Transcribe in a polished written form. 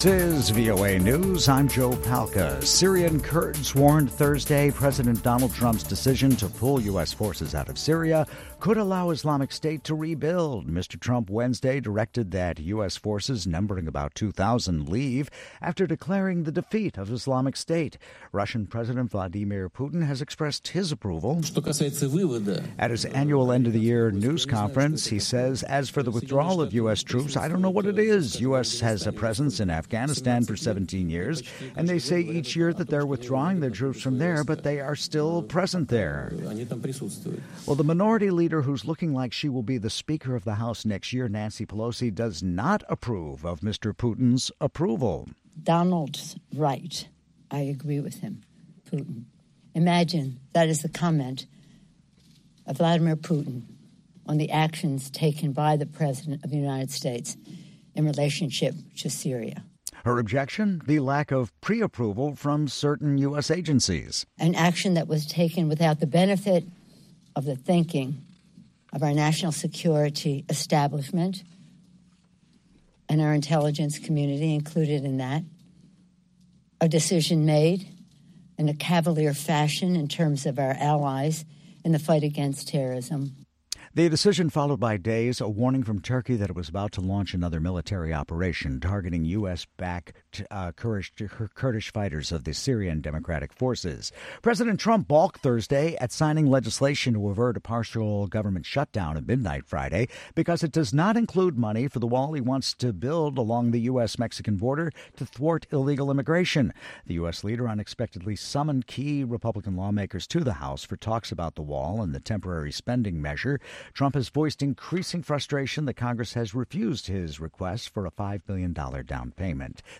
This is VOA News. I'm Joe Palca. Syrian Kurds warned Thursday President Donald Trump's decision to pull U.S. forces out of Syria could allow Islamic State to rebuild. Mr. Trump Wednesday directed that U.S. forces numbering about 2,000 leave after declaring the defeat of Islamic State. Russian President Vladimir Putin has expressed his approval. At his annual end-of-the-year news conference, he says, as for the withdrawal of U.S. troops, I don't know what it is. U.S. has a presence in Afghanistan for 17 years, and they say each year that they're withdrawing their troops from there, but they are still present there. Well, the minority leader who's looking like she will be the Speaker of the House next year, Nancy Pelosi, does not approve of Mr. Putin's approval. Donald's right. I agree with him, Putin. Imagine that is the comment of Vladimir Putin on the actions taken by the President of the United States in relationship to Syria. Her objection? The lack of pre-approval from certain U.S. agencies. An action that was taken without the benefit of the thinking of our national security establishment and our intelligence community included in that. A decision made in a cavalier fashion in terms of our allies in the fight against terrorism. The decision followed by days a warning from Turkey that it was about to launch another military operation targeting U.S.-backed Kurdish fighters of the Syrian Democratic Forces. President Trump balked Thursday at signing legislation to avert a partial government shutdown at midnight Friday because it does not include money for the wall he wants to build along the U.S.-Mexican border to thwart illegal immigration. The U.S. leader unexpectedly summoned key Republican lawmakers to the House for talks about the wall and the temporary spending measure. Trump has voiced increasing frustration that Congress has refused his request for a $5 billion down payment.